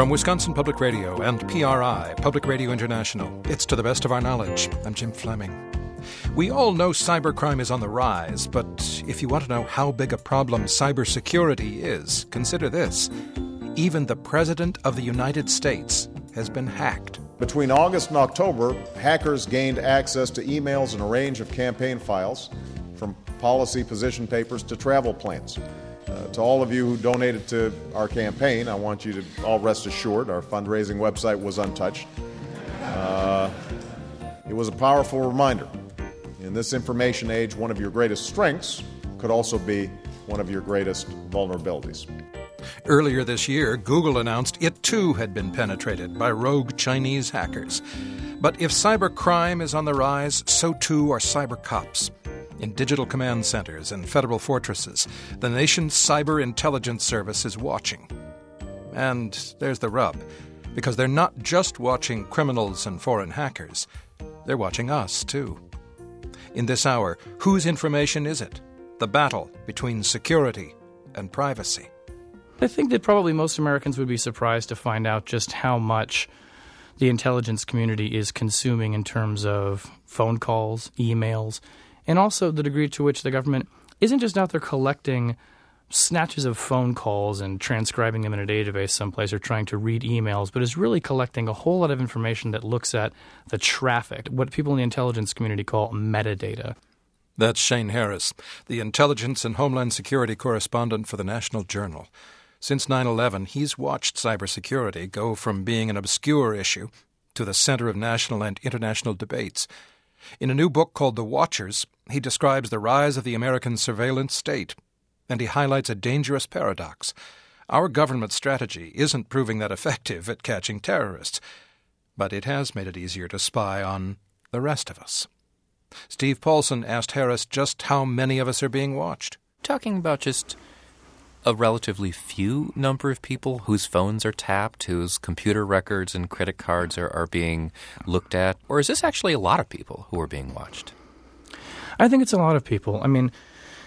From Wisconsin Public Radio and PRI, Public Radio International, it's To the Best of Our Knowledge. I'm Jim Fleming. We all know cybercrime is on the rise, but if you want to know how big a problem cybersecurity is, consider this. Even the President of the United States has been hacked. Between August and October, hackers gained access to emails and a range of campaign files, from policy position papers to travel plans. To all of you who donated to our campaign, I want you to all rest assured our fundraising website was untouched. It was a powerful reminder. In this information age, one of your greatest strengths could also be one of your greatest vulnerabilities. Earlier this year, Google announced it too had been penetrated by rogue Chinese hackers. But if cybercrime is on the rise, so too are cyber cops. In digital command centers and federal fortresses, the nation's cyber intelligence service is watching. And there's the rub, because they're not just watching criminals and foreign hackers, they're watching us too. In this hour, whose information is it? The battle between security and privacy. I think that probably most Americans would be surprised to find out just how much the intelligence community is consuming in terms of phone calls, emails, and also the degree to which the government isn't just out there collecting snatches of phone calls and transcribing them in a database someplace or trying to read emails, but is really collecting a whole lot of information that looks at the traffic, what people in the intelligence community call metadata. That's Shane Harris, the Intelligence and Homeland Security correspondent for the National Journal. Since 9/11, he's watched cybersecurity go from being an obscure issue to the center of national and international debates. In a new book called The Watchers, he describes the rise of the American surveillance state, and he highlights a dangerous paradox. Our government strategy isn't proving that effective at catching terrorists, but it has made it easier to spy on the rest of us. Steve Paulson asked Harris just how many of us are being watched. Talking about just a relatively few number of people whose phones are tapped, whose computer records and credit cards are being looked at? Or is this actually a lot of people who are being watched? I think it's a lot of people. I mean,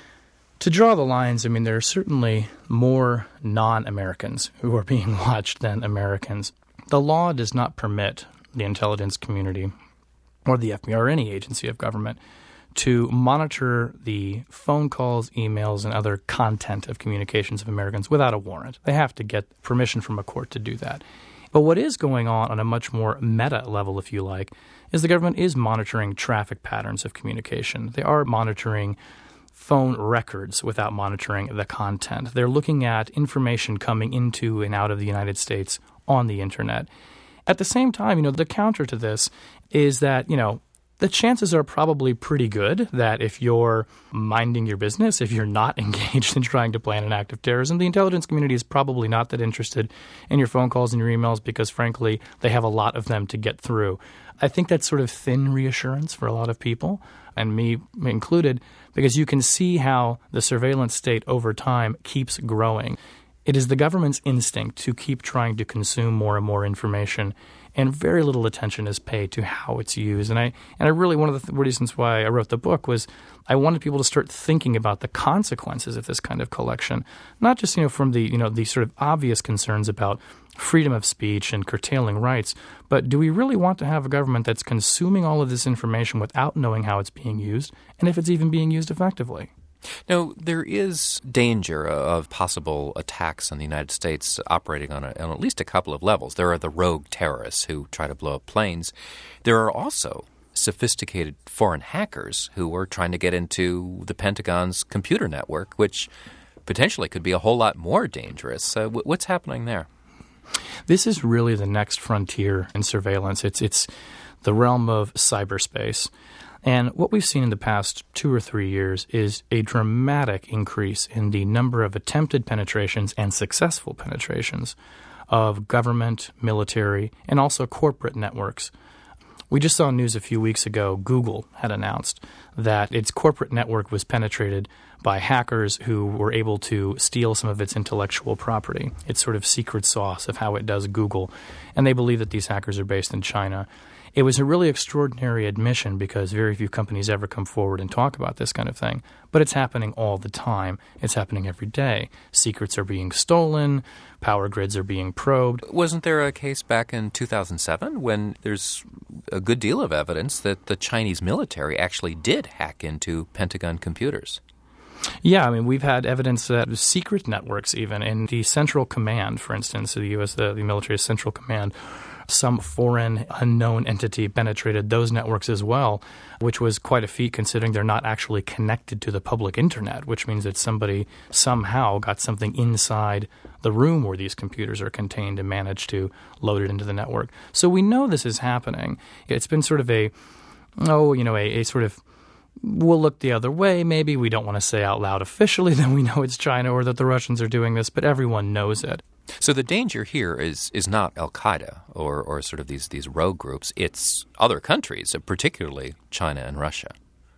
to draw the lines, there are certainly more non-Americans who are being watched than Americans. The law does not permit the intelligence community or the FBI or any agency of government to monitor the phone calls, emails, and other content of communications of Americans without a warrant. They have to get permission from a court to do that. But what is going on a much more meta level, if you like, is the government is monitoring traffic patterns of communication. They are monitoring phone records without monitoring the content. They're looking at information coming into and out of the United States on the Internet. At the same time, the counter to this is that, the chances are probably pretty good that if you're minding your business, if you're not engaged in trying to plan an act of terrorism, the intelligence community is probably not that interested in your phone calls and your emails because, frankly, they have a lot of them to get through. I think that's sort of thin reassurance for a lot of people, and me included, because you can see how the surveillance state over time keeps growing. It is the government's instinct to keep trying to consume more and more information, and very little attention is paid to how it's used. And I really, one of the reasons why I wrote the book was I wanted people to start thinking about the consequences of this kind of collection, not just from the sort of obvious concerns about freedom of speech and curtailing rights, but do we really want to have a government that's consuming all of this information without knowing how it's being used, and if it's even being used effectively? Now, there is danger of possible attacks on the United States operating on at least a couple of levels. There are the rogue terrorists who try to blow up planes. There are also sophisticated foreign hackers who are trying to get into the Pentagon's computer network, which potentially could be a whole lot more dangerous. What's happening there? This is really the next frontier in surveillance. It's the realm of cyberspace. And what we've seen in the past 2 or 3 years is a dramatic increase in the number of attempted penetrations and successful penetrations of government, military, and also corporate networks. We just saw news a few weeks ago. Google had announced that its corporate network was penetrated by hackers who were able to steal some of its intellectual property. It's sort of secret sauce of how it does Google. And they believe that these hackers are based in China. It was a really extraordinary admission because very few companies ever come forward and talk about this kind of thing. But it's happening all the time. It's happening every day. Secrets are being stolen. Power grids are being probed. Wasn't there a case back in 2007 when there's a good deal of evidence that the Chinese military actually did hack into Pentagon computers? Yeah, I mean, we've had evidence that secret networks even in the Central Command, for instance, the U.S., the military's Central Command, some foreign unknown entity penetrated those networks as well, which was quite a feat considering they're not actually connected to the public internet, which means that somebody somehow got something inside the room where these computers are contained and managed to load it into the network. So we know this is happening. It's been sort of a sort of, we'll look the other way maybe. We don't want to say out loud officially that we know it's China or that the Russians are doing this, but everyone knows it. So the danger here is not Al-Qaeda or sort of these rogue groups. It's other countries, particularly China and Russia.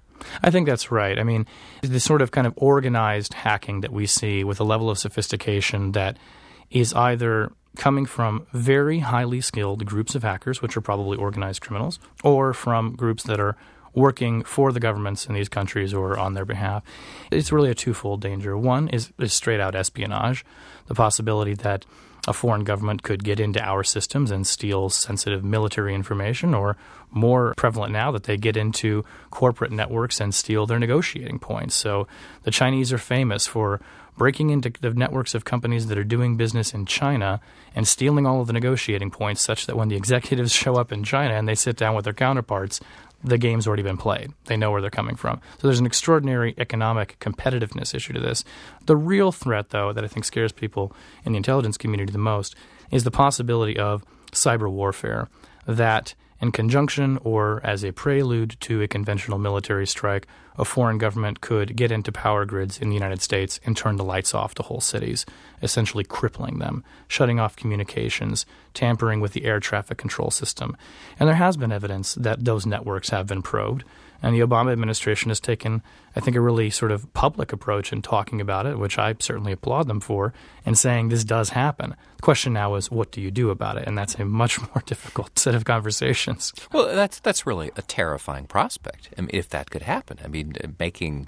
I think that's right. I mean, the sort of kind of organized hacking that we see with a level of sophistication that is either coming from very highly skilled groups of hackers, which are probably organized criminals, or from groups that are working for the governments in these countries or on their behalf. It's really a twofold danger. One is straight-out espionage, the possibility that a foreign government could get into our systems and steal sensitive military information, or more prevalent now that they get into corporate networks and steal their negotiating points. So the Chinese are famous for breaking into the networks of companies that are doing business in China and stealing all of the negotiating points such that when the executives show up in China and they sit down with their counterparts, the game's already been played. They know where they're coming from. So there's an extraordinary economic competitiveness issue to this. The real threat, though, that I think scares people in the intelligence community the most is the possibility of cyber warfare that, in conjunction or as a prelude to a conventional military strike, a foreign government could get into power grids in the United States and turn the lights off to whole cities, essentially crippling them, shutting off communications, tampering with the air traffic control system. And there has been evidence that those networks have been probed. And the Obama administration has taken, I think, a really sort of public approach in talking about it, which I certainly applaud them for, and saying this does happen. The question now is, what do you do about it? And that's a much more difficult set of conversations. Well, that's really a terrifying prospect. I mean, if that could happen. I mean, making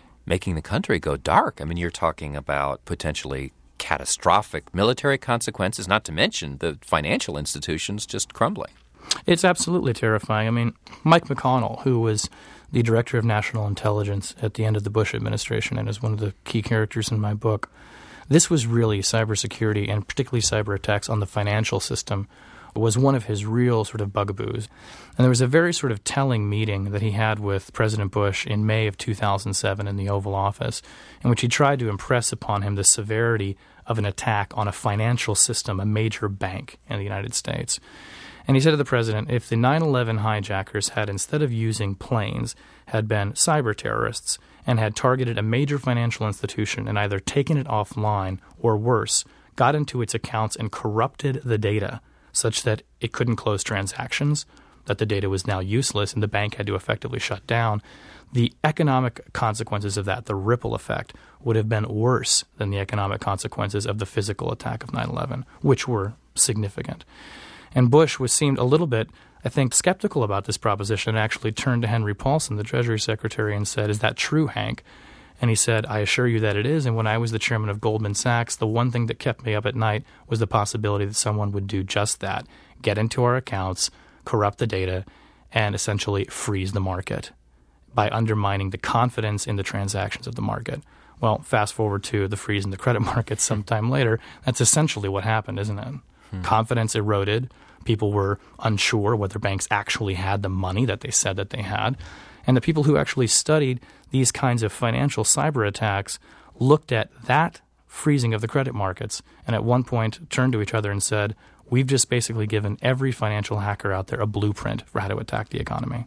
the country go dark. I mean, you're talking about potentially catastrophic military consequences, not to mention the financial institutions just crumbling. It's absolutely terrifying. I mean, Mike McConnell, who was the director of national intelligence at the end of the Bush administration and is one of the key characters in my book, this was really cybersecurity and particularly cyber attacks on the financial system was one of his real sort of bugaboos. And there was a very sort of telling meeting that he had with President Bush in May of 2007 in the Oval Office, in which he tried to impress upon him the severity of an attack on a financial system, a major bank in the United States. And he said to the president, if the 9/11 hijackers had, instead of using planes, had been cyber terrorists and had targeted a major financial institution and either taken it offline or worse, got into its accounts and corrupted the data such that it couldn't close transactions, that the data was now useless and the bank had to effectively shut down, the economic consequences of that, the ripple effect, would have been worse than the economic consequences of the physical attack of 9/11, which were significant. And Bush seemed a little bit, I think, skeptical about this proposition and actually turned to Henry Paulson, the Treasury Secretary, and said, is that true, Hank? And he said, I assure you that it is. And when I was the chairman of Goldman Sachs, the one thing that kept me up at night was the possibility that someone would do just that, get into our accounts, corrupt the data, and essentially freeze the market by undermining the confidence in the transactions of the market. Well, fast forward to the freeze in the credit markets sometime later. That's essentially what happened, isn't it? Confidence eroded. People were unsure whether banks actually had the money that they said that they had. And the people who actually studied these kinds of financial cyber attacks looked at that freezing of the credit markets and at one point turned to each other and said, we've just basically given every financial hacker out there a blueprint for how to attack the economy.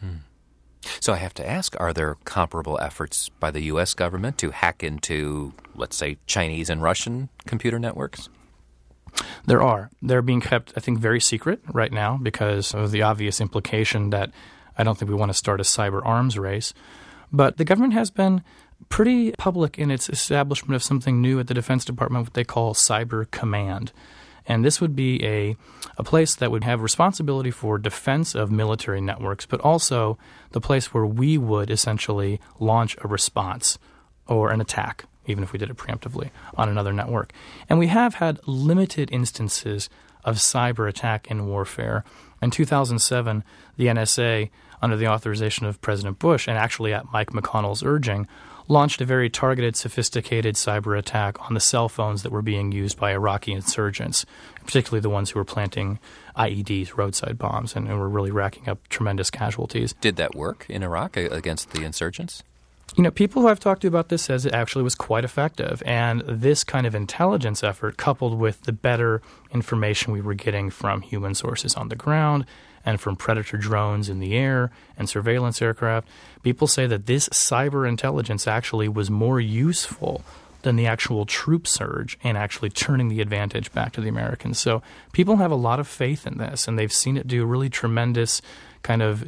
So I have to ask, are there comparable efforts by the U.S. government to hack into, let's say, Chinese and Russian computer networks? There are. They're being kept, I think, very secret right now because of the obvious implication that I don't think we want to start a cyber arms race. But the government has been pretty public in its establishment of something new at the Defense Department, what they call Cyber Command. And this would be a place that would have responsibility for defense of military networks, but also the place where we would essentially launch a response or an attack, even if we did it preemptively, on another network. And we have had limited instances of cyber attack in warfare. In 2007, the NSA, under the authorization of President Bush, and actually at Mike McConnell's urging, launched a very targeted, sophisticated cyber attack on the cell phones that were being used by Iraqi insurgents, particularly the ones who were planting IEDs, roadside bombs, and were really racking up tremendous casualties. Did that work in Iraq against the insurgents? You know, people who I've talked to about this says it actually was quite effective. And this kind of intelligence effort, coupled with the better information we were getting from human sources on the ground and from predator drones in the air and surveillance aircraft, people say that this cyber intelligence actually was more useful than the actual troop surge and actually turning the advantage back to the Americans. So people have a lot of faith in this, and they've seen it do really tremendous kind of,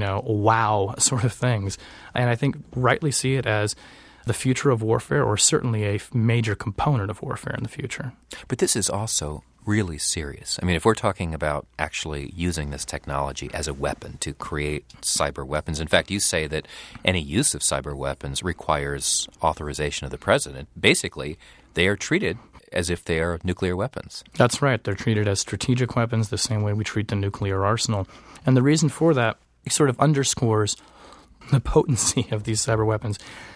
wow sort of things. And I think rightly see it as the future of warfare, or certainly a major component of warfare in the future. But this is also really serious. I mean, if we're talking about actually using this technology as a weapon to create cyber weapons, in fact, you say that any use of cyber weapons requires authorization of the president. Basically, they are treated as if they are nuclear weapons. That's right. They're treated as strategic weapons the same way we treat the nuclear arsenal. And the reason for that sort of underscores the potency of these cyber weapons.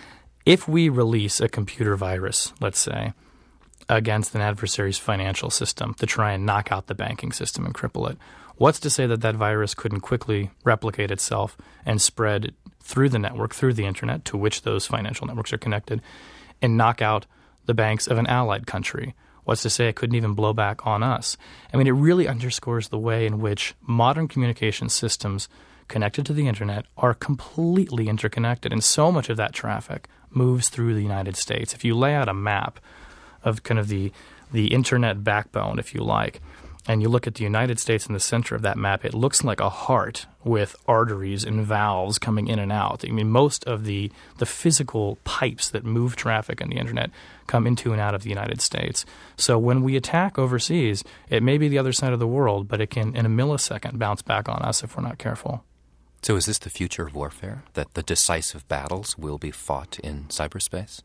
If we release a computer virus, let's say, against an adversary's financial system to try and knock out the banking system and cripple it, what's to say that that virus couldn't quickly replicate itself and spread through the network, through the internet, to which those financial networks are connected, and knock out the banks of an allied country? What's to say it couldn't even blow back on us? I mean, it really underscores the way in which modern communication systems connected to the internet are completely interconnected, and so much of that traffic moves through the United States. If you lay out a map of kind of the internet backbone, if you like, and you look at the United States in the center of that map, it looks like a heart with arteries and valves coming in and out. I mean, most of the physical pipes that move traffic on the internet come into and out of the United States. So when we attack overseas, it may be the other side of the world, but it can, in a millisecond, bounce back on us if we're not careful. So is this the future of warfare, that the decisive battles will be fought in cyberspace?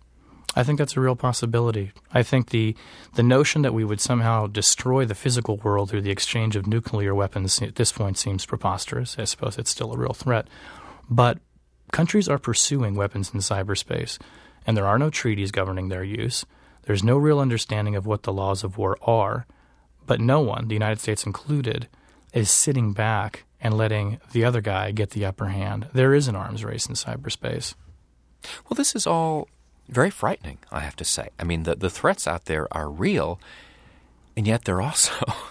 I think that's a real possibility. I think the notion that we would somehow destroy the physical world through the exchange of nuclear weapons at this point seems preposterous. I suppose it's still a real threat. But countries are pursuing weapons in cyberspace, and there are no treaties governing their use. There's no real understanding of what the laws of war are. But no one, the United States included, is sitting back and letting the other guy get the upper hand. There is an arms race in cyberspace. Well, this is all very frightening, I have to say. I mean, the threats out there are real, and yet they're also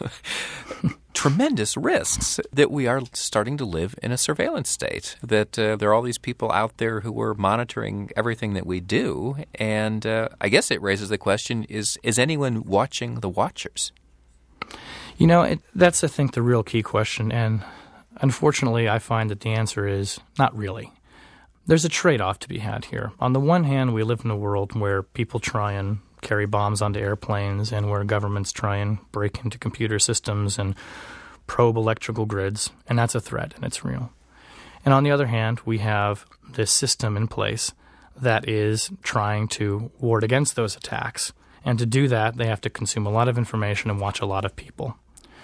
tremendous risks that we are starting to live in a surveillance state, that there are all these people out there who are monitoring everything that we do, and I guess it raises the question, is anyone watching the watchers? You know, that's, I think, the real key question, and unfortunately I find that the answer is not really. There's a trade-off to be had here. On the one hand, we live in a world where people try and carry bombs onto airplanes and where governments try and break into computer systems and probe electrical grids, and that's a threat, and it's real. And on the other hand, we have this system in place that is trying to ward against those attacks. And to do that, they have to consume a lot of information and watch a lot of people.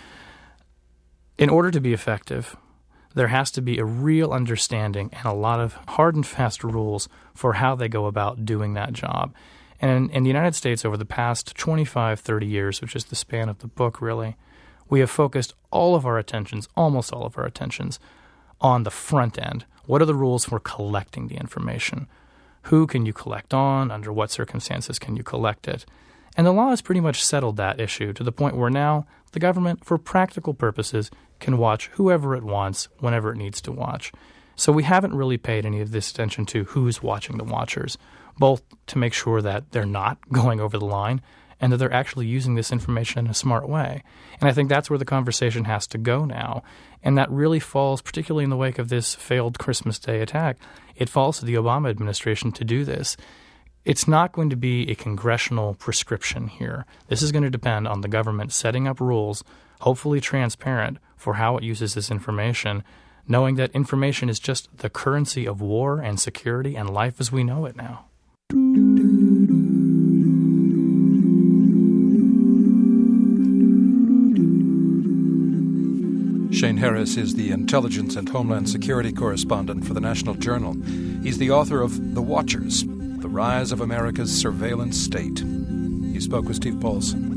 In order to be effective, there has to be a real understanding and a lot of hard and fast rules for how they go about doing that job. And in the United States, over the past 25, 30 years, which is the span of the book, really, we have focused all of our attentions, almost all of our attentions, on the front end. What are the rules for collecting the information? Who can you collect on? Under what circumstances can you collect it? And the law has pretty much settled that issue to the point where now the government, for practical purposes, can watch whoever it wants whenever it needs to watch. So we haven't really paid any of this attention to who's watching the watchers, both to make sure that they're not going over the line and that they're actually using this information in a smart way. And I think that's where the conversation has to go now. And that really falls, particularly in the wake of this failed Christmas Day attack, it falls to the Obama administration to do this. It's not going to be a congressional prescription here. This is going to depend on the government setting up rules, hopefully transparent, for how it uses this information, knowing that information is just the currency of war and security and life as we know it now. Shane Harris is the Intelligence and Homeland Security correspondent for the National Journal. He's the author of The Watchers, The Rise of America's Surveillance State. He spoke with Steve Paulson.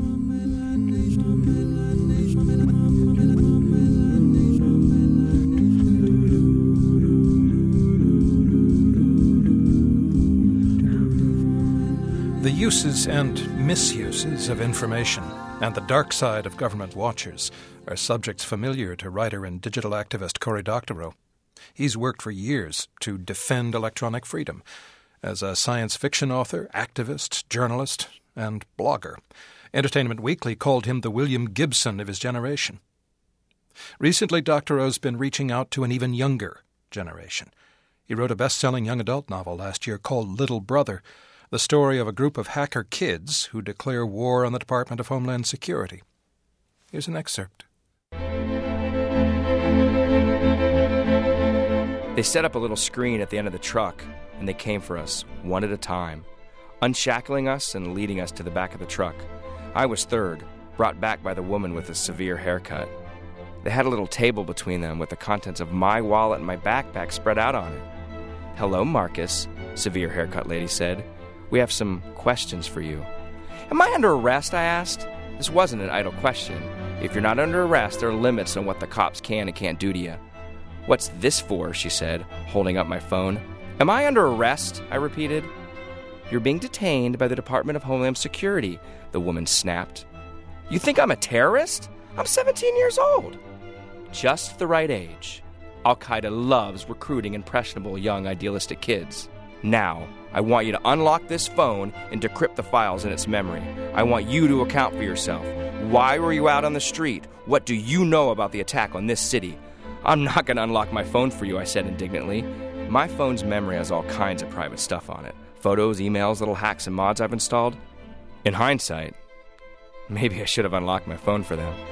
The uses and misuses of information and the dark side of government watchers are subjects familiar to writer and digital activist Cory Doctorow. He's worked for years to defend electronic freedom as a science fiction author, activist, journalist, and blogger. Entertainment Weekly called him the William Gibson of his generation. Recently, Doctorow's been reaching out to an even younger generation. He wrote a best-selling young adult novel last year called Little Brother, the story of a group of hacker kids who declare war on the Department of Homeland Security. Here's an excerpt. They set up a little screen at the end of the truck, and they came for us, one at a time, unshackling us and leading us to the back of the truck. I was third, brought back by the woman with the severe haircut. They had a little table between them with the contents of my wallet and my backpack spread out on it. "Hello, Marcus," severe haircut lady said. "We have some questions for you." "Am I under arrest?" I asked. This wasn't an idle question. If you're not under arrest, there are limits on what the cops can and can't do to you. "What's this for?" she said, holding up my phone. "Am I under arrest?" I repeated. "You're being detained by the Department of Homeland Security," the woman snapped. "You think I'm a terrorist? I'm 17 years old." Just the right age. Al-Qaeda loves recruiting impressionable young idealistic kids. Now, I want you to unlock this phone and decrypt the files in its memory. I want you to account for yourself. Why were you out on the street? What do you know about the attack on this city? "I'm not going to unlock my phone for you," I said indignantly. My phone's memory has all kinds of private stuff on it. Photos, emails, little hacks and mods I've installed. In hindsight, maybe I should have unlocked my phone for them.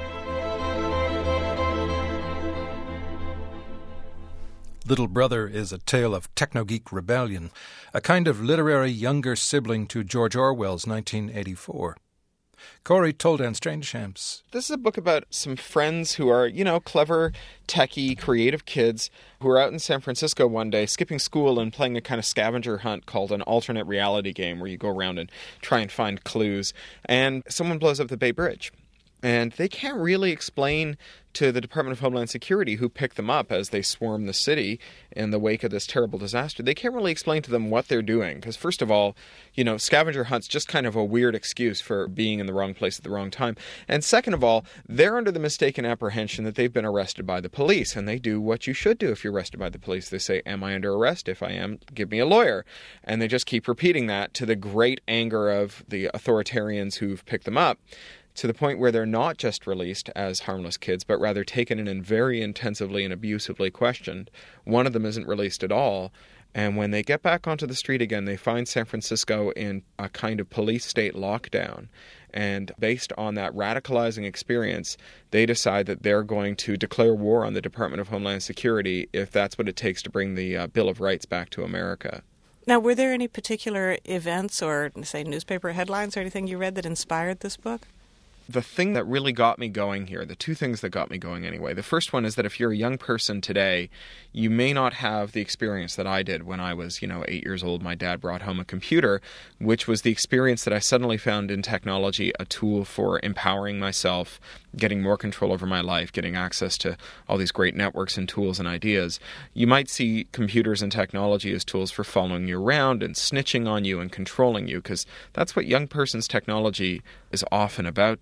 Little Brother is a tale of techno-geek rebellion, a kind of literary younger sibling to George Orwell's 1984. Cory told Anne Strangeshamps. This is a book about some friends who are, clever, techie, creative kids who are out in San Francisco one day skipping school and playing a kind of scavenger hunt called an alternate reality game where you go around and try and find clues. And someone blows up the Bay Bridge. And they can't really explain to the Department of Homeland Security, who picked them up as they swarm the city in the wake of this terrible disaster, they can't really explain to them what they're doing. Because first of all, scavenger hunt's just kind of a weird excuse for being in the wrong place at the wrong time. And second of all, they're under the mistaken apprehension that they've been arrested by the police. And they do what you should do if you're arrested by the police. They say, "Am I under arrest? If I am, give me a lawyer." And they just keep repeating that to the great anger of the authoritarians who've picked them up, to the point where they're not just released as harmless kids, but rather taken in and very intensively and abusively questioned. One of them isn't released at all. And when they get back onto the street again, they find San Francisco in a kind of police state lockdown. And based on that radicalizing experience, they decide that they're going to declare war on the Department of Homeland Security if that's what it takes to bring the Bill of Rights back to America. Now, were there any particular events or, say, newspaper headlines or anything you read that inspired this book? The thing that really got me going here, the two things that got me going anyway, the first one is that if you're a young person today, you may not have the experience that I did when I was, 8 years old. My dad brought home a computer, which was the experience that I suddenly found in technology a tool for empowering myself, getting more control over my life, getting access to all these great networks and tools and ideas. You might see computers and technology as tools for following you around and snitching on you and controlling you, because that's what young person's technology is often about today.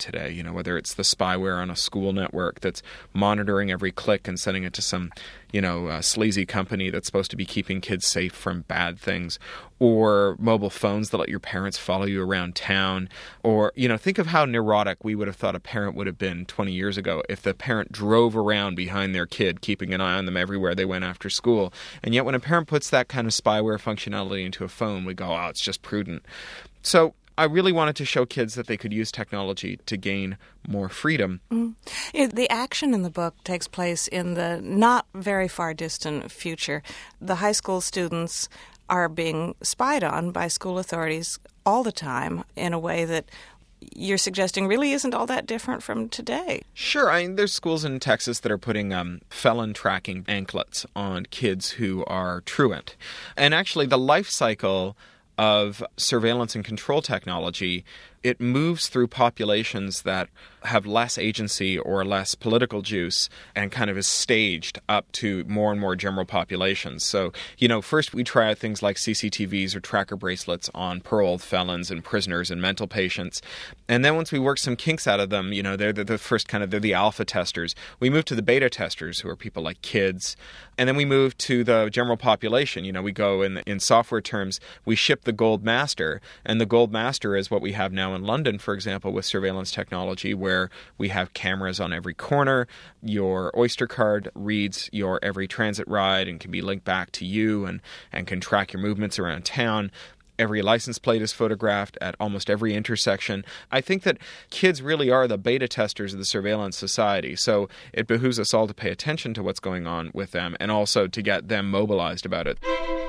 today, whether it's the spyware on a school network that's monitoring every click and sending it to some, sleazy company that's supposed to be keeping kids safe from bad things, or mobile phones that let your parents follow you around town, or, think of how neurotic we would have thought a parent would have been 20 years ago if the parent drove around behind their kid, keeping an eye on them everywhere they went after school. And yet when a parent puts that kind of spyware functionality into a phone, we go, oh, it's just prudent. So I really wanted to show kids that they could use technology to gain more freedom. The action in the book takes place in the not very far distant future. The high school students are being spied on by school authorities all the time in a way that you're suggesting really isn't all that different from today. Sure. There's schools in Texas that are putting felon tracking anklets on kids who are truant. And actually, the life cycle of surveillance and control technology, it moves through populations that have less agency or less political juice and kind of is staged up to more and more general populations. So, first we try out things like CCTVs or tracker bracelets on paroled felons and prisoners and mental patients. And then once we work some kinks out of them, they're the first they're the alpha testers. We move to the beta testers, who are people like kids. And then we move to the general population. We go in software terms, we ship the gold master. And the gold master is what we have now in London, for example, with surveillance technology, where we have cameras on every corner. Your Oyster card reads your every transit ride and can be linked back to you and can track your movements around town. Every license plate is photographed at almost every intersection. I think that kids really are the beta testers of the surveillance society, so it behooves us all to pay attention to what's going on with them and also to get them mobilized about it.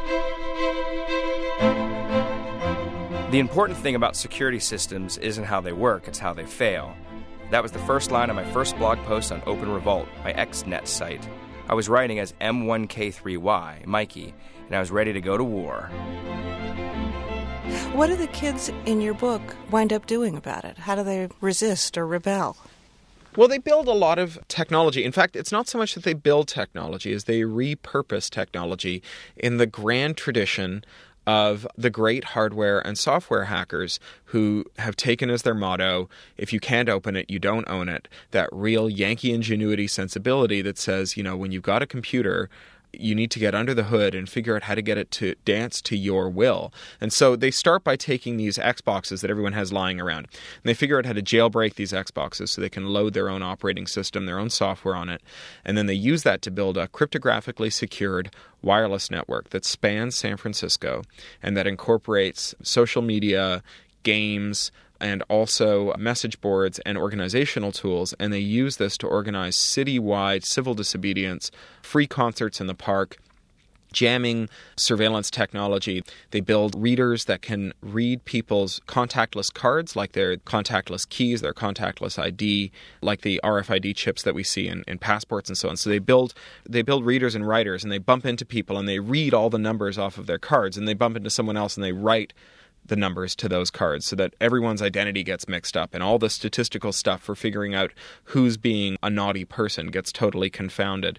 The important thing about security systems isn't how they work, it's how they fail. That was the first line of my first blog post on Open Revolt, my XNet site. I was writing as M1K3Y, Mikey, and I was ready to go to war. What do the kids in your book wind up doing about it? How do they resist or rebel? Well, they build a lot of technology. In fact, it's not so much that they build technology as they repurpose technology in the grand tradition of the great hardware and software hackers who have taken as their motto, if you can't open it, you don't own it. That real Yankee ingenuity sensibility that says, when you've got a computer, you need to get under the hood and figure out how to get it to dance to your will. And so they start by taking these Xboxes that everyone has lying around, and they figure out how to jailbreak these Xboxes so they can load their own operating system, their own software on it. And then they use that to build a cryptographically secured wireless network that spans San Francisco and that incorporates social media, games, and also message boards and organizational tools, and they use this to organize citywide civil disobedience, free concerts in the park, jamming surveillance technology. They build readers that can read people's contactless cards, like their contactless keys, their contactless ID, like the RFID chips that we see in passports and so on. So they build readers and writers, and they bump into people, and they read all the numbers off of their cards, and they bump into someone else, and they write the numbers to those cards so that everyone's identity gets mixed up and all the statistical stuff for figuring out who's being a naughty person gets totally confounded.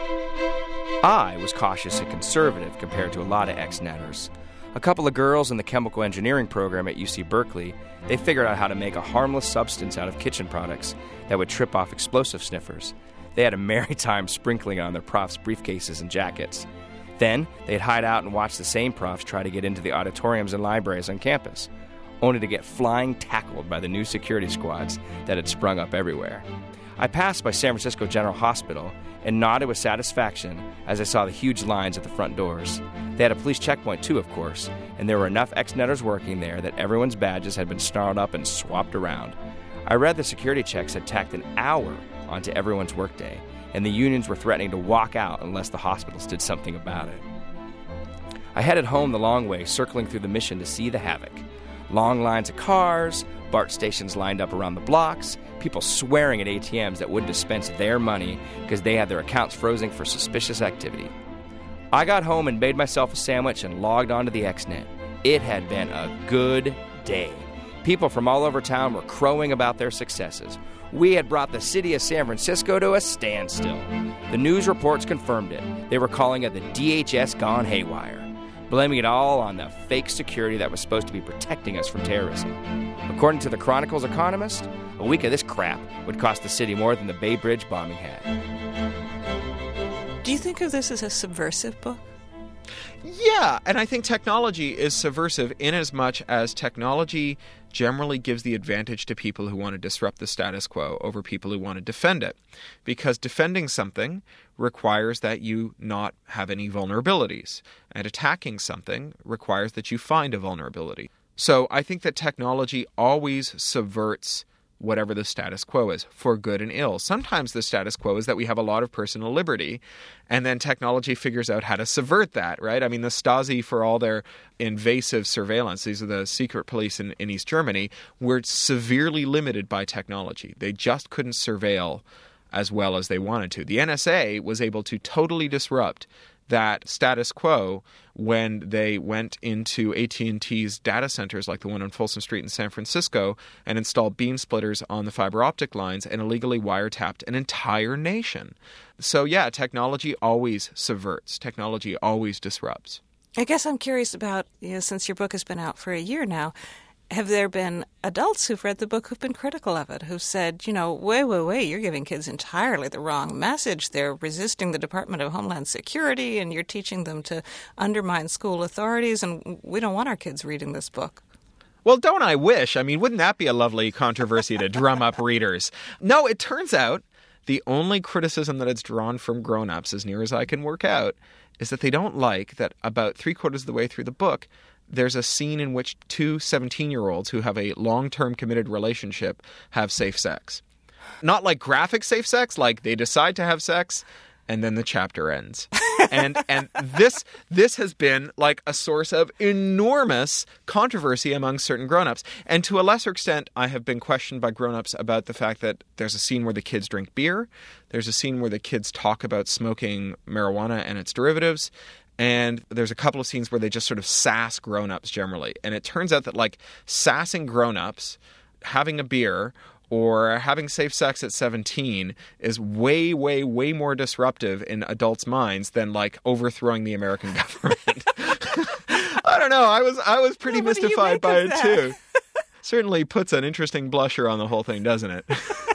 I was cautious and conservative compared to a lot of ex-netters. A couple of girls in the chemical engineering program at UC Berkeley, they figured out how to make a harmless substance out of kitchen products that would trip off explosive sniffers. They had a merry time sprinkling it on their profs' briefcases and jackets. Then, they'd hide out and watch the same profs try to get into the auditoriums and libraries on campus, only to get flying tackled by the new security squads that had sprung up everywhere. I passed by San Francisco General Hospital and nodded with satisfaction as I saw the huge lines at the front doors. They had a police checkpoint too, of course, and there were enough ex-netters working there that everyone's badges had been snarled up and swapped around. I read the security checks had tacked an hour onto everyone's workday, and the unions were threatening to walk out unless the hospitals did something about it. I headed home the long way, circling through the Mission to see the havoc. Long lines of cars, BART stations lined up around the blocks, people swearing at ATMs that wouldn't dispense their money because they had their accounts frozen for suspicious activity. I got home and made myself a sandwich and logged onto the XNet. It had been a good day. People from all over town were crowing about their successes. We had brought the city of San Francisco to a standstill. The news reports confirmed it. They were calling it the DHS gone haywire, blaming it all on the fake security that was supposed to be protecting us from terrorism. According to the Chronicle's economist, A week of this crap would cost the city more than the Bay Bridge bombing had. Do you think of this as a subversive book? Yeah, and I think technology is subversive in as much as technology generally gives the advantage to people who want to disrupt the status quo over people who want to defend it. Because defending something requires that you not have any vulnerabilities, and attacking something requires that you find a vulnerability. So I think that technology always subverts whatever the status quo is, for good and ill. Sometimes the status quo is that we have a lot of personal liberty, and then technology figures out how to subvert that, right? I mean, the Stasi, for all their invasive surveillance, these are the secret police in East Germany, were severely limited by technology. They just couldn't surveil as well as they wanted to. The NSA was able to totally disrupt that status quo when they went into AT&T's data centers like the one on Folsom Street in San Francisco and installed beam splitters on the fiber optic lines and illegally wiretapped an entire nation. So yeah, technology always subverts. Technology always disrupts. I guess I'm curious about, since your book has been out for a year now, have there been adults who've read the book who've been critical of it, who've said, wait, you're giving kids entirely the wrong message. They're resisting the Department of Homeland Security, and you're teaching them to undermine school authorities, and we don't want our kids reading this book. Well, don't I wish? I mean, wouldn't that be a lovely controversy to drum up readers? No, it turns out the only criticism that it's drawn from grown-ups, as near as I can work out, is that they don't like that about 3/4 of the way through the book, there's a scene in which two 17-year-olds who have a long-term committed relationship have safe sex. Not like graphic safe sex, like they decide to have sex and then the chapter ends. And this has been like a source of enormous controversy among certain grown-ups. And to a lesser extent, I have been questioned by grown-ups about the fact that there's a scene where the kids drink beer. There's a scene where the kids talk about smoking marijuana and its derivatives. And there's a couple of scenes where they just sort of sass grown-ups generally. And it turns out that like sassing grown-ups, having a beer, or having safe sex at 17 is way, way, way more disruptive in adults' minds than like overthrowing the American government. I don't know. I was pretty mystified by it too. Certainly puts an interesting blusher on the whole thing, doesn't it?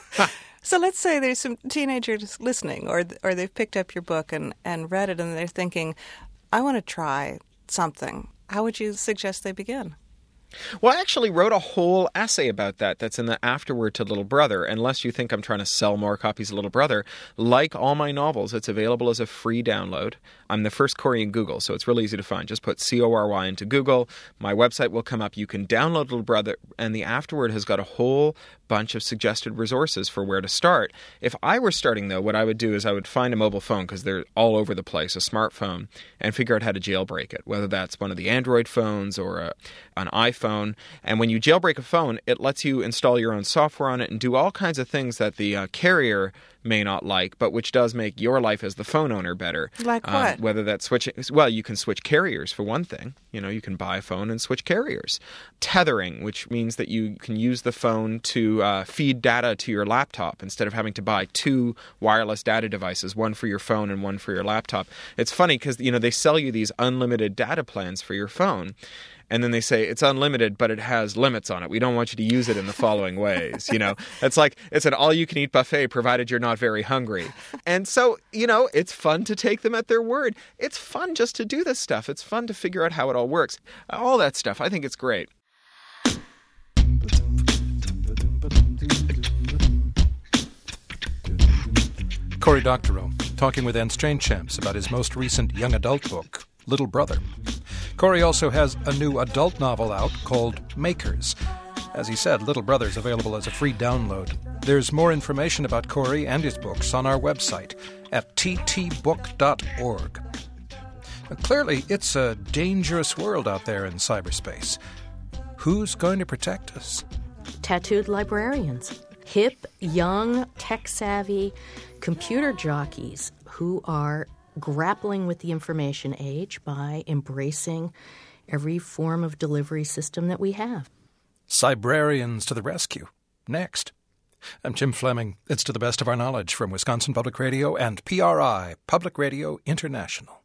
So let's say there's some teenagers listening, or they've picked up your book and read it, and they're thinking, I want to try something. How would you suggest they begin? Well, I actually wrote a whole essay about that that's in the afterword to Little Brother. Unless you think I'm trying to sell more copies of Little Brother, like all my novels, it's available as a free download. I'm the first Cory in Google, so it's really easy to find. Just put Cory into Google. My website will come up. You can download Little Brother, and the afterword has got a whole bunch of suggested resources for where to start. If I were starting, though, what I would do is I would find a mobile phone, because they're all over the place, a smartphone, and figure out how to jailbreak it, whether that's one of the Android phones or an iPhone. And when you jailbreak a phone, it lets you install your own software on it and do all kinds of things that the carrier may not like, but which does make your life as the phone owner better. Like what? Whether that's switching, well, you can switch carriers for one thing. You can buy a phone and switch carriers. Tethering, which means that you can use the phone to feed data to your laptop instead of having to buy two wireless data devices, one for your phone and one for your laptop. It's funny because, they sell you these unlimited data plans for your phone. And then they say it's unlimited, but it has limits on it. We don't want you to use it in the following ways. It's like it's an all-you-can-eat buffet, provided you're not very hungry. And so, it's fun to take them at their word. It's fun just to do this stuff. It's fun to figure out how it all works. All that stuff. I think it's great. Cory Doctorow talking with Anne Strainchamps about his most recent young adult book, Little Brother. Cory also has a new adult novel out called Makers. As he said, Little Brother is available as a free download. There's more information about Cory and his books on our website at ttbook.org. Clearly, it's a dangerous world out there in cyberspace. Who's going to protect us? Tattooed librarians, hip, young, tech-savvy computer jockeys who are grappling with the information age by embracing every form of delivery system that we have. Cybrarians to the rescue. Next. I'm Jim Fleming. It's To the Best of Our Knowledge from Wisconsin Public Radio and PRI, Public Radio International.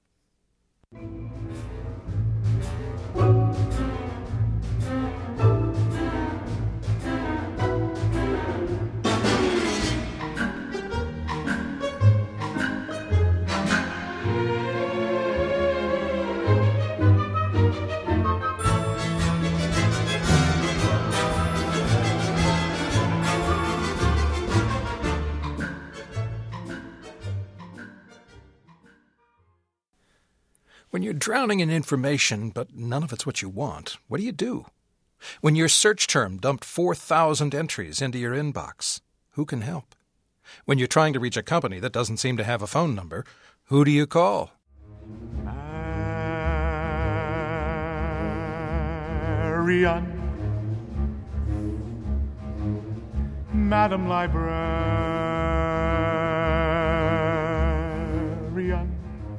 drowning in information, but none of it's what you want. What do? When your search term dumped 4,000 entries into your inbox, who can help? When you're trying to reach a company that doesn't seem to have a phone number, who do you call? Marian, Madam Librarian.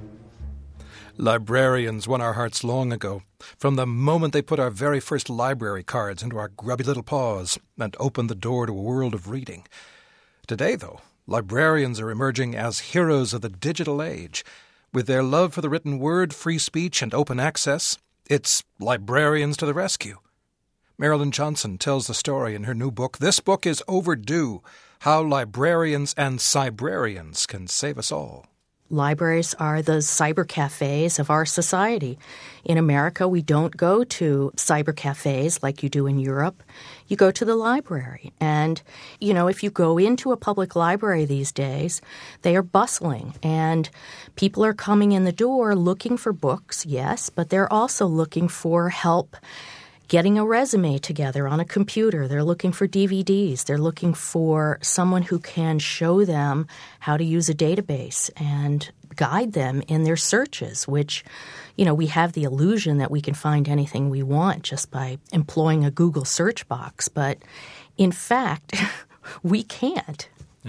Librarians won our hearts long ago, from the moment they put our very first library cards into our grubby little paws and opened the door to a world of reading. Today, though, librarians are emerging as heroes of the digital age. With their love for the written word, free speech, and open access, it's librarians to the rescue. Marilyn Johnson tells the story in her new book, This Book is Overdue, How Librarians and Cybrarians Can Save Us All. Libraries are the cyber cafes of our society. In America, we don't go to cyber cafes like you do in Europe. You go to the library. And, if you go into a public library these days, they are bustling. And people are coming in the door looking for books, yes, but they're also looking for help getting a resume together on a computer. They're looking for DVDs. They're looking for someone who can show them how to use a database and guide them in their searches, which, we have the illusion that we can find anything we want just by employing a Google search box. But in fact, we can't. Yeah.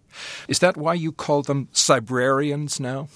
Is that why you call them cybrarians now?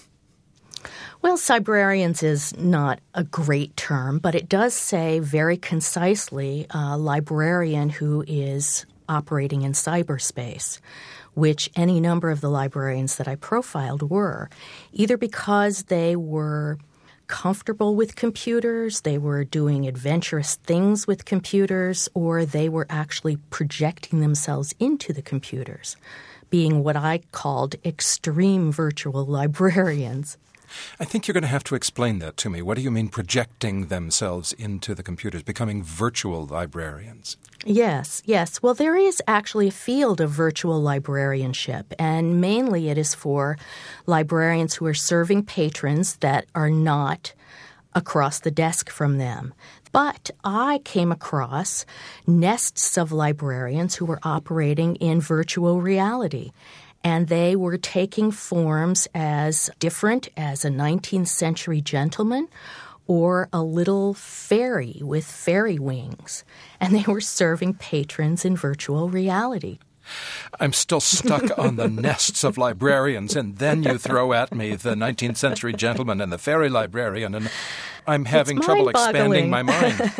Well, cybrarians is not a great term, but it does say very concisely a librarian who is operating in cyberspace, which any number of the librarians that I profiled were, either because they were comfortable with computers, they were doing adventurous things with computers, or they were actually projecting themselves into the computers, being what I called extreme virtual librarians. I think you're going to have to explain that to me. What do you mean projecting themselves into the computers, becoming virtual librarians? Yes. Well, there is actually a field of virtual librarianship, and mainly it is for librarians who are serving patrons that are not across the desk from them. But I came across nests of librarians who were operating in virtual reality. And they were taking forms as different as a 19th century gentleman or a little fairy with fairy wings. And they were serving patrons in virtual reality. I'm still stuck on the nests of librarians, and then you throw at me the 19th century gentleman and the fairy librarian, and I'm having trouble expanding my mind.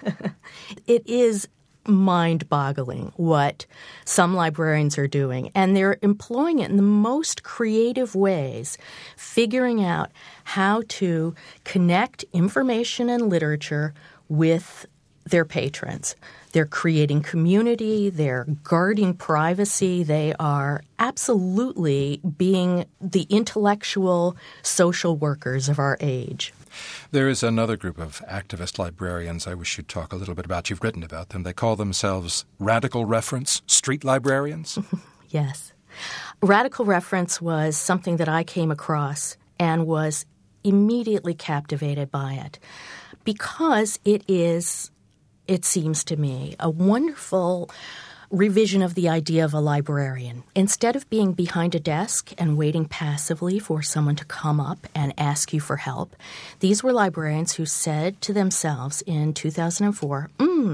It is mind-boggling what some librarians are doing, and they're employing it in the most creative ways, figuring out how to connect information and literature with their patrons. They're creating community, they're guarding privacy, they are absolutely being the intellectual social workers of our age. There is another group of activist librarians I wish you'd talk a little bit about. You've written about them. They call themselves Radical Reference Street Librarians. Yes. Radical Reference was something that I came across and was immediately captivated by it because it is, it seems to me, a wonderful revision of the idea of a librarian. Instead of being behind a desk and waiting passively for someone to come up and ask you for help, these were librarians who said to themselves in 2004,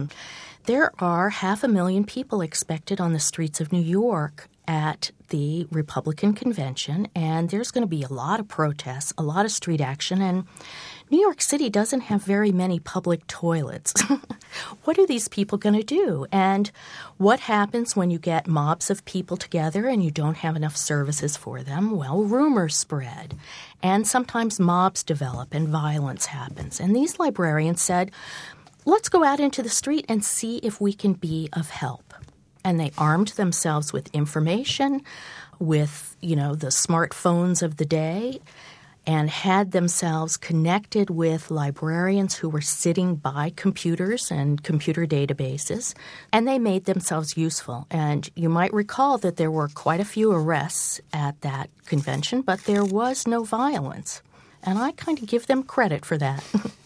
there are 500,000 people expected on the streets of New York at the Republican convention, and there's going to be a lot of protests, a lot of street action, and New York City doesn't have very many public toilets. What are these people going to do? And what happens when you get mobs of people together and you don't have enough services for them? Well, rumors spread, and sometimes mobs develop and violence happens. And these librarians said, let's go out into the street and see if we can be of help. And they armed themselves with information, with, the smartphones of the day, and had themselves connected with librarians who were sitting by computers and computer databases, and they made themselves useful. And you might recall that there were quite a few arrests at that convention, but there was no violence. And I kind of give them credit for that.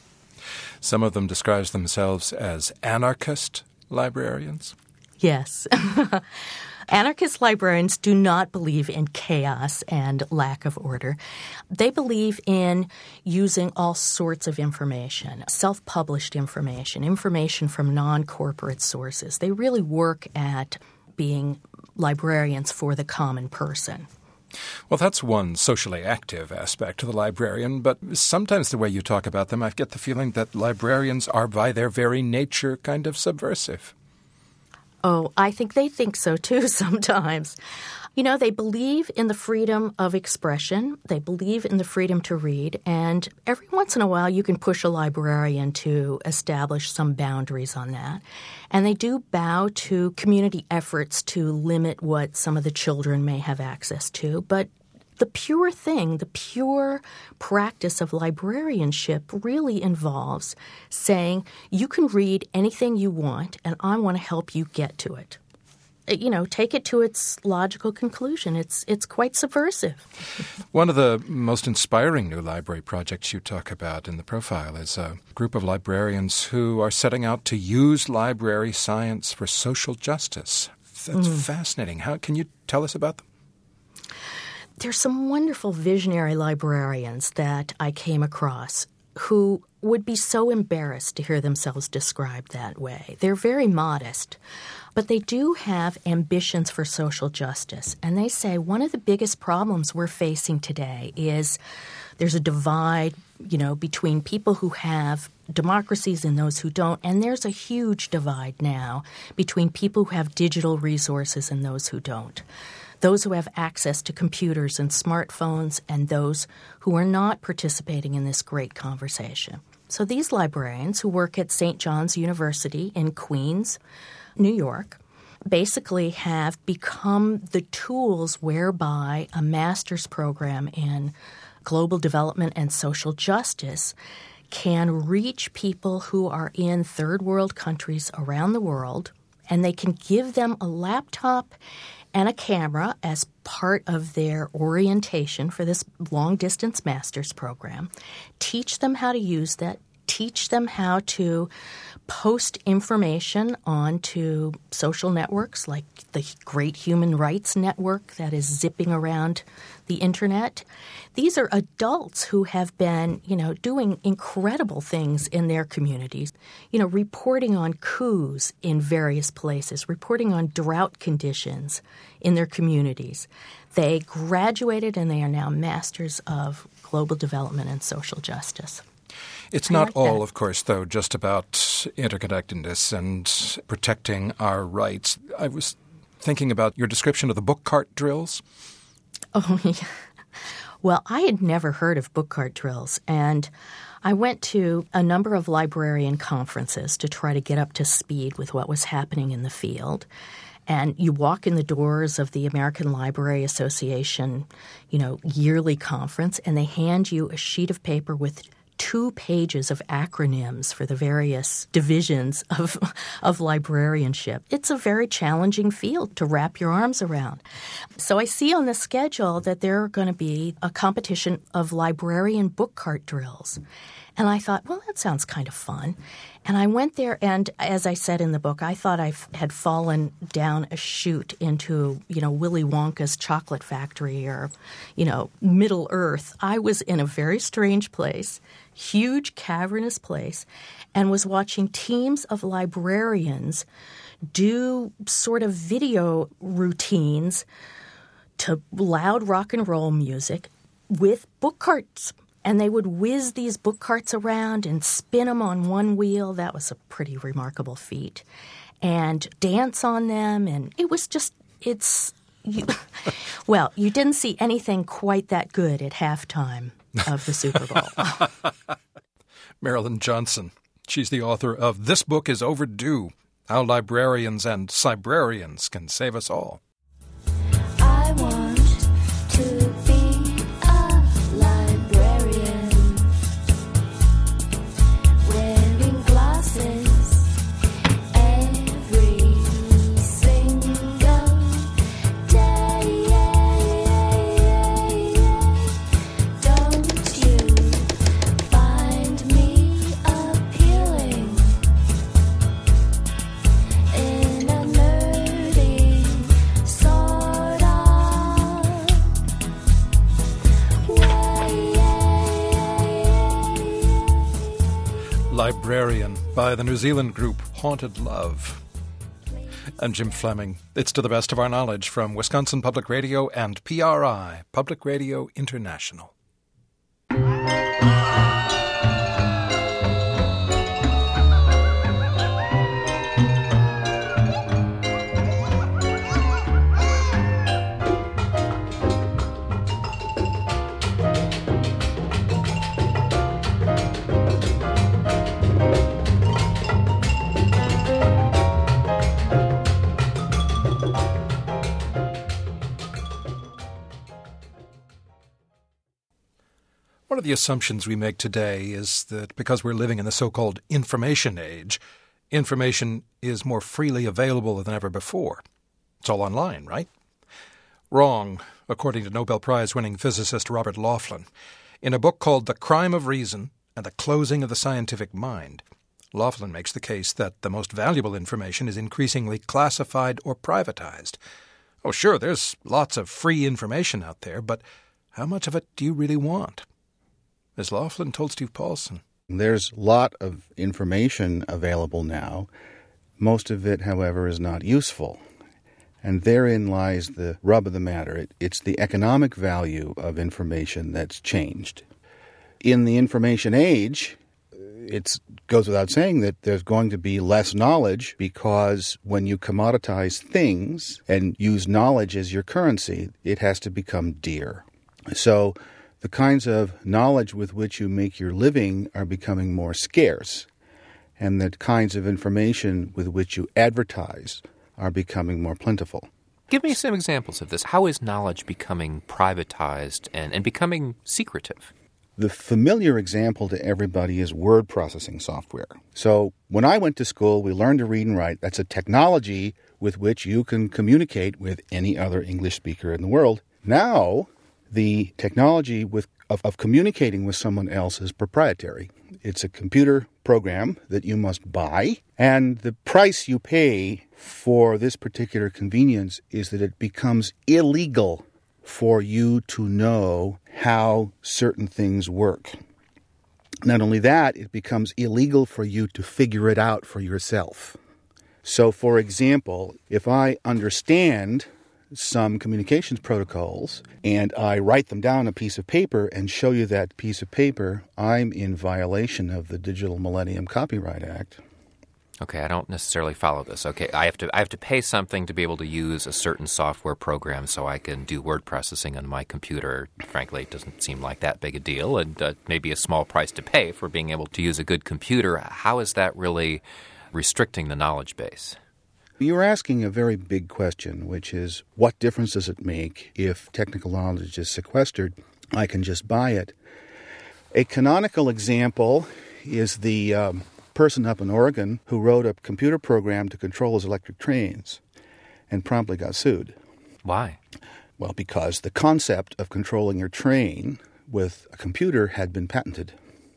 Some of them describe themselves as anarchist librarians. Yes. Anarchist librarians do not believe in chaos and lack of order. They believe in using all sorts of information, self-published information, information from non-corporate sources. They really work at being librarians for the common person. Well, that's one socially active aspect of the librarian, but sometimes the way you talk about them, I get the feeling that librarians are by their very nature kind of subversive. Oh, I think they think so too sometimes. You know, they believe in the freedom of expression. They believe in the freedom to read. And every once in a while, you can push a librarian to establish some boundaries on that. And they do bow to community efforts to limit what some of the children may have access to. But the pure thing, the pure practice of librarianship really involves saying, you can read anything you want, and I want to help you get to it. You know, take it to its logical conclusion. It's quite subversive. One of the most inspiring new library projects you talk about in the profile is a group of librarians who are setting out to use library science for social justice. That's fascinating. How can you tell us about them? There's some wonderful visionary librarians that I came across who would be so embarrassed to hear themselves described that way. They're very modest, but they do have ambitions for social justice. And they say one of the biggest problems we're facing today is there's a divide, you know, between people who have democracies and those who don't. And there's a huge divide now between people who have digital resources and those who don't. Those who have access to computers and smartphones and those who are not participating in this great conversation. So these librarians who work at St. John's University in Queens, New York, basically have become the tools whereby a master's program in global development and social justice can reach people who are in third world countries around the world, and they can give them a laptop and a camera as part of their orientation for this long-distance master's program, teach them how to use that, teach them how to post information onto social networks like the Great Human Rights Network that is zipping around the Internet. These are adults who have been, you know, doing incredible things in their communities, you know, reporting on coups in various places, reporting on drought conditions in their communities. They graduated and they are now masters of global development and social justice. It's not all, of course, though, just about interconnectedness and protecting our rights. I was thinking about your description of the book cart drills. Oh, yeah. Well, I had never heard of book cart drills, and I went to a number of librarian conferences to try to get up to speed with what was happening in the field. And you walk in the doors of the American Library Association, you know, yearly conference, and they hand you a sheet of paper with 2 pages of acronyms for the various divisions of librarianship. It's a very challenging field to wrap your arms around. So I see on the schedule that there are going to be a competition of librarian book cart drills. And I thought, well, that sounds kind of fun. And I went there, and as I said in the book, I thought I had fallen down a chute into, you know, Willy Wonka's chocolate factory or, you know, Middle Earth. I was in a very strange place, huge cavernous place, and was watching teams of librarians do sort of video routines to loud rock and roll music with book carts. And they would whiz these book carts around and spin them on one wheel. That was a pretty remarkable feat. And dance on them. And it was just, well, you didn't see anything quite that good at halftime of the Super Bowl. Marilyn Johnson. She's the author of This Book is Overdue, How Librarians and Cybrarians Can Save Us All. I want to be a librarian, wearing glasses every single day. Don't you Librarian by the New Zealand group Haunted Love. I'm Jim Fleming. It's To the Best of Our Knowledge from Wisconsin Public Radio and PRI, Public Radio International. One of the assumptions we make today is that because we're living in the so-called information age, information is more freely available than ever before. It's all online, right? Wrong, according to Nobel Prize-winning physicist Robert Laughlin. In a book called The Crime of Reason and the Closing of the Scientific Mind, Laughlin makes the case that the most valuable information is increasingly classified or privatized. Oh, sure, there's lots of free information out there, but how much of it do you really want? As Laughlin told Steve Paulson. There's a lot of information available now. Most of it, however, is not useful. And therein lies the rub of the matter. It's the economic value of information that's changed. In the information age, it goes without saying that there's going to be less knowledge because when you commoditize things and use knowledge as your currency, it has to become dear. So the kinds of knowledge with which you make your living are becoming more scarce, and the kinds of information with which you advertise are becoming more plentiful. Give me some examples of this. How is knowledge becoming privatized and becoming secretive? The familiar example to everybody is word processing software. So when I went to school, we learned to read and write. That's a technology with which you can communicate with any other English speaker in the world. Now, the technology of communicating with someone else is proprietary. It's a computer program that you must buy, and the price you pay for this particular convenience is that it becomes illegal for you to know how certain things work. Not only that, it becomes illegal for you to figure it out for yourself. So, for example, if I understand some communications protocols and I write them down on a piece of paper and show you that piece of paper, I'm in violation of the Digital Millennium Copyright Act. Okay, I don't necessarily follow this. Okay, I have to pay something to be able to use a certain software program so I can do word processing on my computer. Frankly, it doesn't seem like that big a deal, and maybe a small price to pay for being able to use a good computer. How is that really restricting the knowledge base? You're asking a very big question, which is, what difference does it make if technical knowledge is sequestered? I can just buy it. A canonical example is the person up in Oregon who wrote a computer program to control his electric trains and promptly got sued. Why? Well, because the concept of controlling your train with a computer had been patented.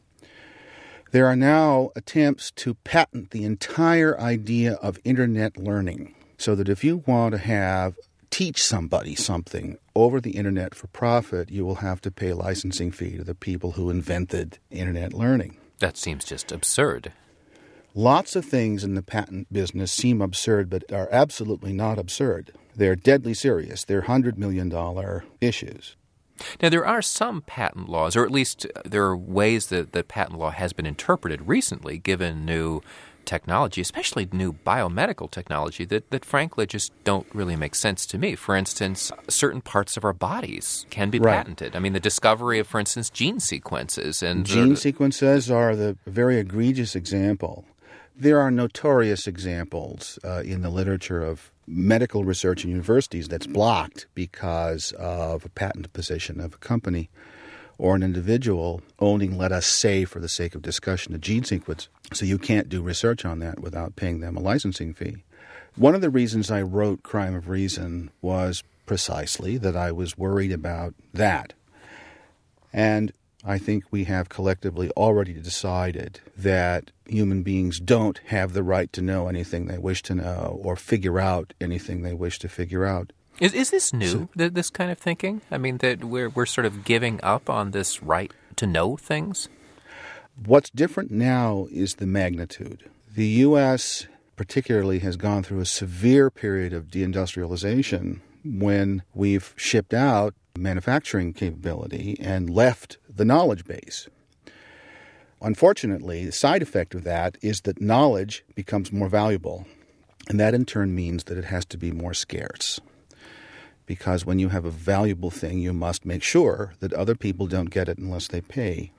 There are now attempts to patent the entire idea of internet learning, so that if you want to teach somebody something over the internet for profit, you will have to pay a licensing fee to the people who invented internet learning. That seems just absurd. Lots of things in the patent business seem absurd, but are absolutely not absurd. They're deadly serious. They're $100 million issues. Now, there are some patent laws, or at least there are ways that patent law has been interpreted recently, given new technology, especially new biomedical technology, that frankly just don't really make sense to me. For instance, certain parts of our bodies can be patented. I mean, the discovery of, for instance, gene sequences. And gene sequences are the very egregious example. There are notorious examples in the literature of medical research in universities that's blocked because of a patent position of a company or an individual owning, let us say, for the sake of discussion, a gene sequence. So you can't do research on that without paying them a licensing fee. One of the reasons I wrote Crime of Reason was precisely that I was worried about that. And I think we have collectively already decided that human beings don't have the right to know anything they wish to know or figure out anything they wish to figure out. Is this new, this kind of thinking? I mean, that we're sort of giving up on this right to know things? What's different now is the magnitude. The U.S. particularly has gone through a severe period of deindustrialization when we've shipped out manufacturing capability and left the knowledge base. Unfortunately, the side effect of that is that knowledge becomes more valuable, and that in turn means that it has to be more scarce. Because when you have a valuable thing, you must make sure that other people don't get it unless they pay.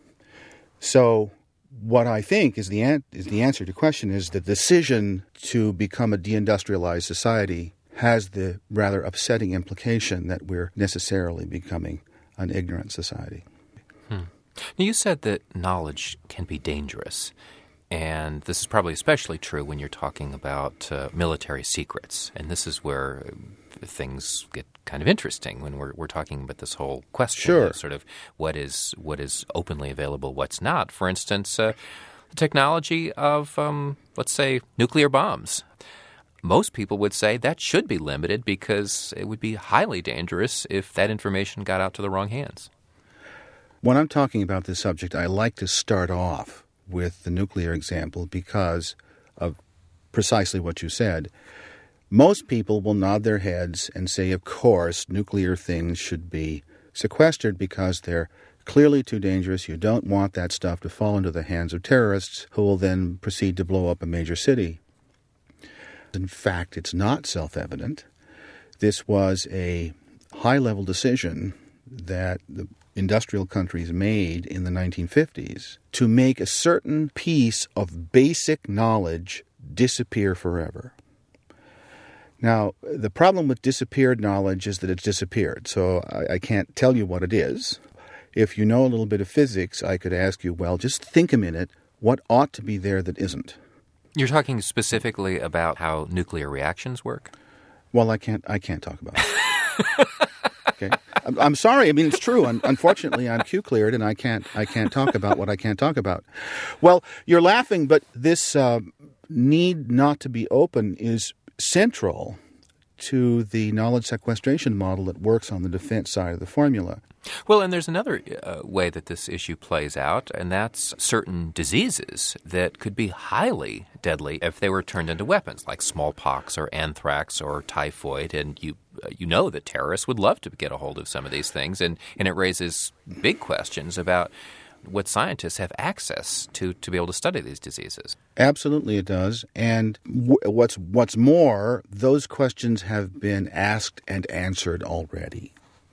So what I think is the answer to your question is the decision to become a deindustrialized society has the rather upsetting implication that we're necessarily becoming an ignorant society. Now, you said that knowledge can be dangerous, and this is probably especially true when you're talking about military secrets, and this is where things get kind of interesting when we're talking about this whole question of sort of what is openly available, what's not. For instance, the technology of, let's say, nuclear bombs. Most people would say that should be limited because it would be highly dangerous if that information got out to the wrong hands. When I'm talking about this subject, I like to start off with the nuclear example because of precisely what you said. Most people will nod their heads and say, of course, nuclear things should be sequestered because they're clearly too dangerous. You don't want that stuff to fall into the hands of terrorists who will then proceed to blow up a major city. In fact, it's not self-evident. This was a high-level decision that the industrial countries made in the 1950s to make a certain piece of basic knowledge disappear forever. Now, the problem with disappeared knowledge is that it's disappeared, so I can't tell you what it is. If you know a little bit of physics, I could ask you, well, just think a minute, what ought to be there that isn't? You're talking specifically about how nuclear reactions work? Well, I can't talk about it. Okay. I'm sorry. I mean, it's true. Unfortunately, I'm Q cleared, and I can't talk about what I can't talk about. Well, you're laughing, but this need not to be open is central to the knowledge sequestration model that works on the defense side of the formula. Well, and there's another way that this issue plays out, and that's certain diseases that could be highly deadly if they were turned into weapons, like smallpox or anthrax or typhoid. And you know that terrorists would love to get a hold of some of these things, and it raises big questions about what scientists have access to be able to study these diseases. Absolutely it does. And what's more, those questions have been asked and answered already.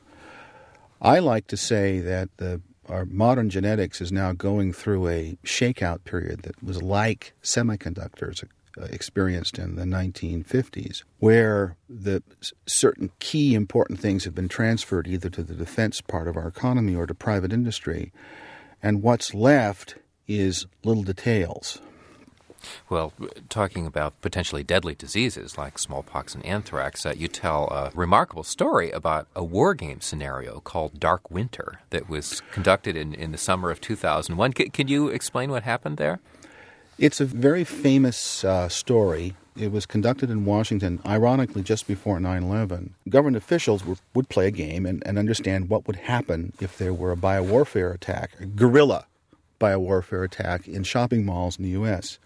I like to say that our modern genetics is now going through a shakeout period that was like semiconductors experienced in the 1950s, where the certain key important things have been transferred either to the defense part of our economy or to private industry, and what's left is little details. Well, talking about potentially deadly diseases like smallpox and anthrax, you tell a remarkable story about a war game scenario called Dark Winter that was conducted in the summer of 2001. Can you explain what happened there? It's a very famous story. It was conducted in Washington, ironically, just before 9/11. Government officials would play a game and understand what would happen if there were a biowarfare attack, a guerrilla biowarfare attack in shopping malls in the U.S.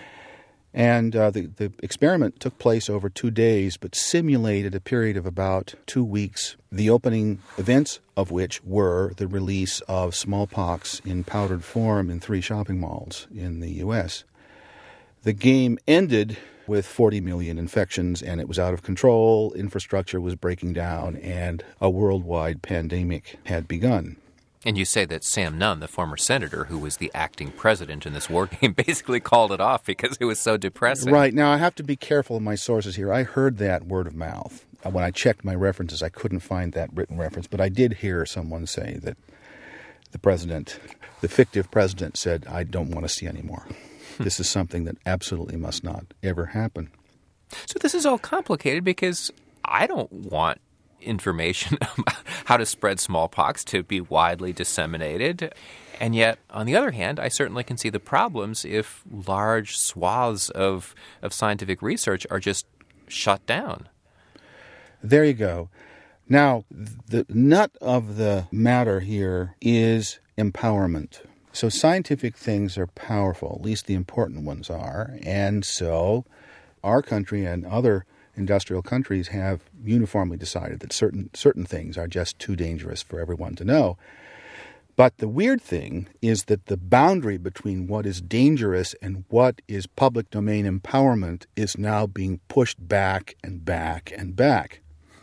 And the experiment took place over 2 days, but simulated a period of about 2 weeks, the opening events of which were the release of smallpox in powdered form in 3 shopping malls in the U.S. The game ended with 40 million infections, and it was out of control, infrastructure was breaking down, and a worldwide pandemic had begun. And you say that Sam Nunn, the former senator who was the acting president in this war game, basically called it off because it was so depressing. Right. Now, I have to be careful of my sources here. I heard that word of mouth. When I checked my references, I couldn't find that written reference, but I did hear someone say that the president, the fictive president, said, I don't want to see any more. This is something that absolutely must not ever happen. So this is all complicated because I don't want information about how to spread smallpox to be widely disseminated. And yet, on the other hand, I certainly can see the problems if large swaths of scientific research are just shut down. There you go. Now, the nut of the matter here is empowerment. So scientific things are powerful, at least the important ones are, and so our country and other industrial countries have uniformly decided that certain things are just too dangerous for everyone to know. But the weird thing is that the boundary between what is dangerous and what is public domain empowerment is now being pushed back and back and back.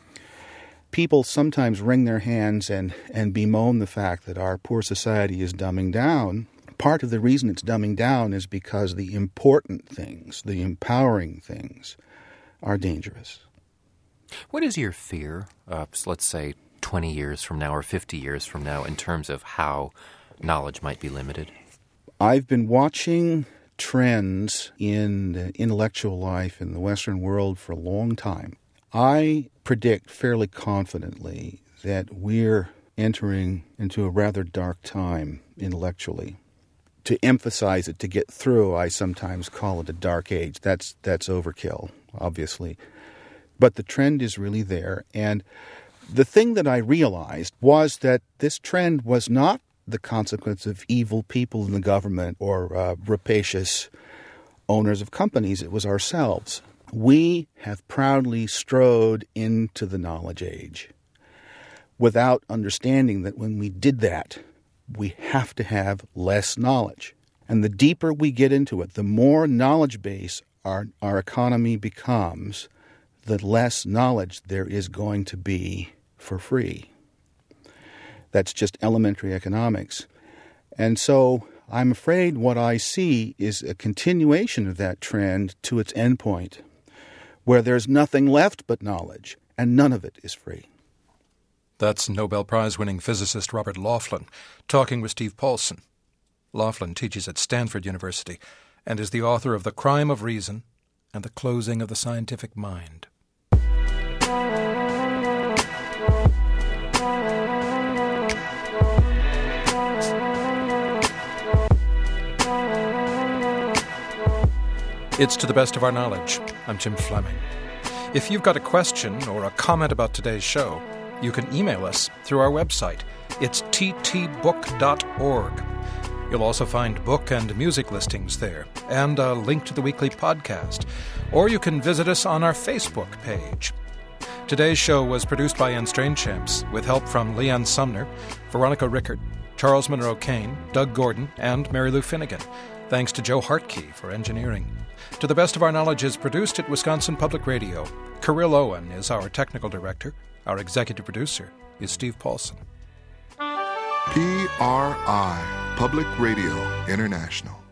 People sometimes wring their hands and bemoan the fact that our poor society is dumbing down. Part of the reason it's dumbing down is because the important things, the empowering things, are dangerous. What is your fear, let's say, 20 years from now or 50 years from now in terms of how knowledge might be limited? I've been watching trends in the intellectual life in the Western world for a long time. I predict fairly confidently that we're entering into a rather dark time intellectually. To emphasize it, to get through, I sometimes call it a dark age. That's overkill, obviously. But the trend is really there, and the thing that I realized was that this trend was not the consequence of evil people in the government or rapacious owners of companies. It was ourselves. We have proudly strode into the knowledge age without understanding that when we did that, we have to have less knowledge. And the deeper we get into it, the more knowledge base our economy becomes, the less knowledge there is going to be for free. That's just elementary economics. And so I'm afraid what I see is a continuation of that trend to its endpoint, where there's nothing left but knowledge, and none of it is free. That's Nobel Prize-winning physicist Robert Laughlin talking with Steve Paulson. Laughlin teaches at Stanford University and is the author of The Crime of Reason and The Closing of the Scientific Mind. It's To the Best of Our Knowledge. I'm Jim Fleming. If you've got a question or a comment about today's show, you can email us through our website. It's ttbook.org. You'll also find book and music listings there, and a link to the weekly podcast. Or you can visit us on our Facebook page. Today's show was produced by Anne Strainchamps, with help from Leanne Sumner, Veronica Rickard, Charles Monroe Kane, Doug Gordon, and Mary Lou Finnegan. Thanks to Joe Hartkey for engineering. To the Best of Our Knowledge is produced at Wisconsin Public Radio. Kirill Owen is our technical director. Our executive producer is Steve Paulson. PRI, Public Radio International.